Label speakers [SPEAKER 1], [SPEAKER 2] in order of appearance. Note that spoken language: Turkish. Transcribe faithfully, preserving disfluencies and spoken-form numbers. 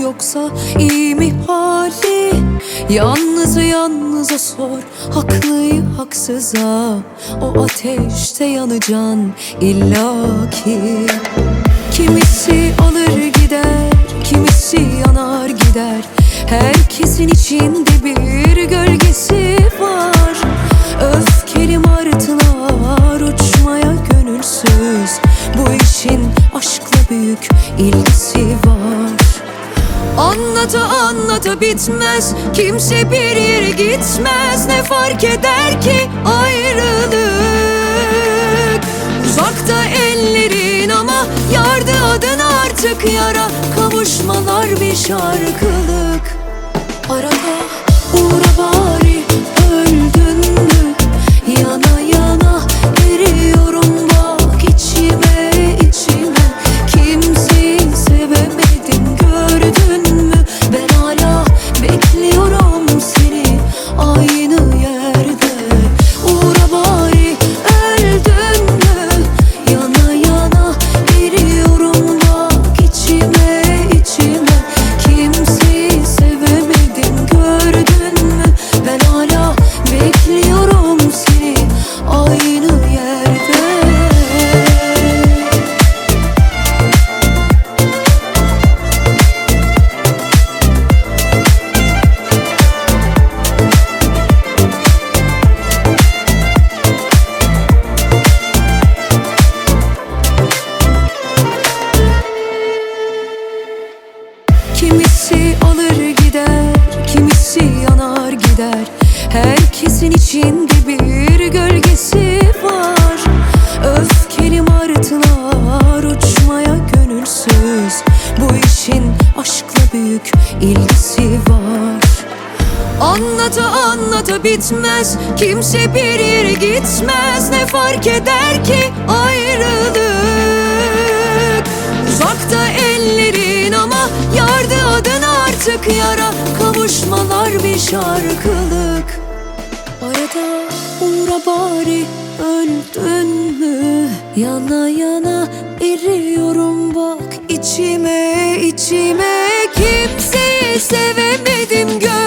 [SPEAKER 1] yoksa iyi mi hali? Yalnızı yalnıza sor, haklıyı haksıza. O ateşte yanacaksın illaki. Kimisi alır gider, kimisi yanar gider. Herkesin içinde bir gölgesi var. Öfkeli martılar uçmaya gönülsüz. Bu işin aşkla büyük ilgisi var. Anlata anlata bitmez, kimse bir yere gitmez. Ne fark eder ki ayrılık? Uzakta ellerin ama yardı adın artık yara. Kavuşmalar bir şarkılık. Arada uğra bari, öldün mü? Yana yana eriyorum bak içime içime. Kimseyi sevemedim gördün mü? Ben hala bekliyorum seni aynı yerde. Uğra bari, öldün mü? Yana yana eriyorum bak içime içime. Kimseyi sevemedim gördün mü? Ben hala bekliyorum seni aynı yerde. Kimisi alır gider, kimisi yanar gider. Herkesin içinde bir gölgesi var. Öfkeli martılar uçmaya gönülsüz. Bu işin aşkla büyük ilgisi var. Anlata anlata bitmez, kimse bir yere gitmez. Ne fark eder ki ayrılık? Uzakta ellerin ama yardı adın artık yara. Kavuşmalar bir şarkılık. Arada uğra bari, öldün mü? Yana yana eriyorum bak içime içime. Kimseyi sevemedim gör